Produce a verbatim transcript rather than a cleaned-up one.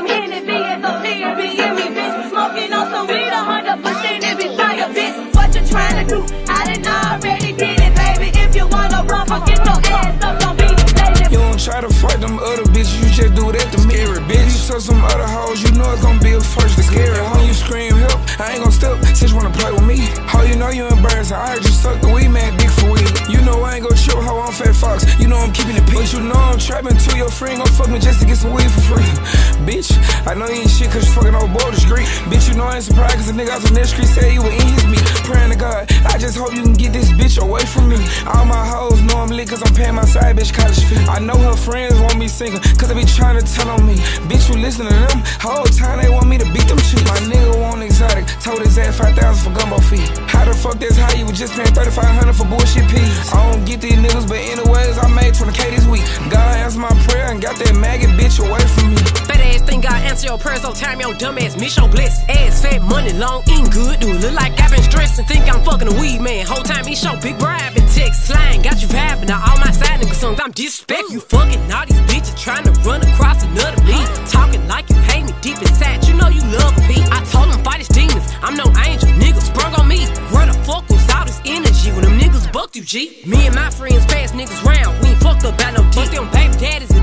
I'm hitting me as a peer, be in me, bitch. Smoking on some weed, a hundred percent it be fire, bitch. What you trying to do? I done already did it, baby. If you wanna run, get your ass up, don't be lazy. You don't try to fight them other bitches, you just do that to me. Scary bitch, you touch some other hoes, you know it's gonna be a first. The scary hoe, you scream help, I ain't gon' step since you wanna play with me. How you know you embarrassing? I heard you suck the weed, man, dick for weed. You know I ain't gon' chill, hoe, I'm Fat Fox. You know I'm keeping it peace. But you know I'm trapping till your friend gon' fuck me just to get some weed for free. Bitch, I know you ain't shit cause you fucking old boy the street. Bitch, you know I ain't surprised cause the nigga out from that street said you were in his meat. Praying to God, I just hope you can get this bitch away from me. All my hoes know I'm lit cause I'm paying my side bitch college fee. I know her friends want me single cause they be trying to tell on me. Bitch, you listen to them, whole time they want me to beat them cheap. My nigga want exotic, told his ass five thousand for gumbo fee. How the fuck that's how you was just paying thirty-five hundred for bullshit peas? I don't get these niggas, but anyways, I made twenty K this week. God answered my prayer and got that maggot bitch away from me. Fat ass think God answer your prayers, so time your dumb ass miss your bliss. Ass fat, money long, eating good, do it look like I've been stressing. Think I'm fucking a weed man, whole time he show big bribe and text slang. Got you vibing, now all my side niggas songs, I'm disrespect. You fucking all these bitches trying to run across another me. Talking like you hate me deep inside, you know you love me. I told him fight his demons, I'm no angel, niggas sprung on me. Where the fuck was all this energy when them niggas bucked you, G? Me and my friends pass niggas round, we ain't fucked up about no dick. Them baby daddies